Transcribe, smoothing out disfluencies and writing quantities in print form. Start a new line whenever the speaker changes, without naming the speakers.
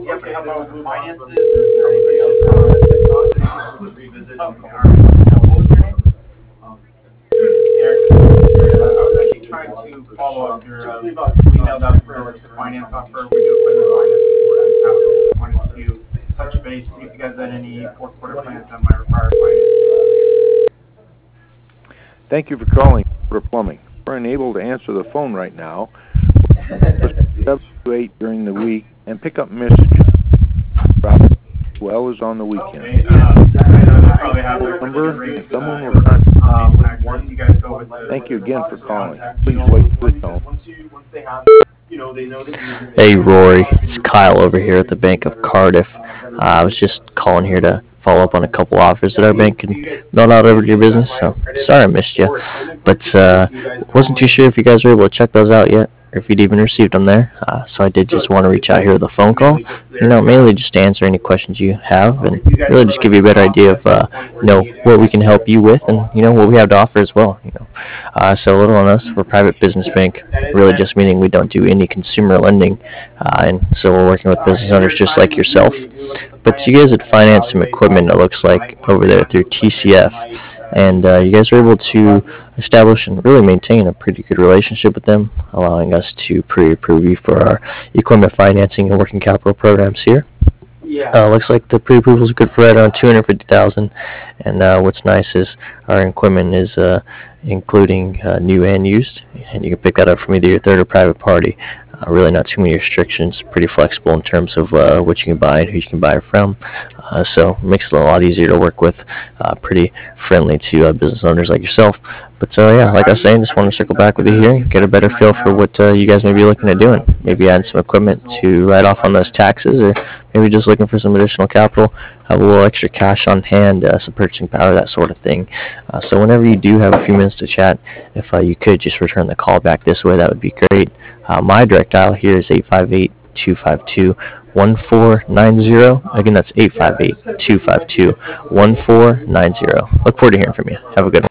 yep, to help out with the finances. Is there anybody else to revisit? Oh, what was your name? Eric. I was actually trying to follow up your email that regards to finance offer. We do equipment financing. Wanted to touch base, see if you guys had any fourth quarter plans that might require financing.
Thank you for calling Plumbing. We're unable to answer the phone right now. 7 to 8 during the week and pick up messages as well as on the weekend.
Okay, probably have
Number, someone will contact. Thank you again for calling. Please wait for the tone.
Hey Rory, it's Kyle over here at the Bank of Cardiff. I was just calling here to follow up on a couple offers that our bank can mail out over to your business. So sorry I missed you, but wasn't too sure if you guys were able to check those out yet, or if you'd even received them there. So I did just want to reach out here with a phone call. Mainly just to answer any questions you have, and really just give you a better idea of what we can help you with, and what we have to offer as well. So a little on us, we're a private business bank, really just meaning we don't do any consumer lending, and so we're working with business owners just like yourself. But you guys had financed some equipment, it looks like, over there through TCF, and you guys were able to establish and really maintain a pretty good relationship with them, allowing us to pre-approve you for our equipment financing and working capital programs here. Looks like the pre-approval is good for right around $250,000, and what's nice is our equipment is including new and used, and you can pick that up from either your third or private party. Really not too many restrictions, pretty flexible in terms of what you can buy and who you can buy it from. So it makes it a lot easier to work with, pretty friendly to business owners like yourself. But like I was saying, just want to circle back with you here, get a better feel for what you guys may be looking at doing. Maybe add some equipment to write off on those taxes, or maybe just looking for some additional capital, have a little extra cash on hand, some purchasing power, that sort of thing. So whenever you do have a few minutes to chat, if you could just return the call back this way, that would be great. My direct dial here is 858-252-1490. Again, that's 858-252-1490. Look forward to hearing from you. Have a good one.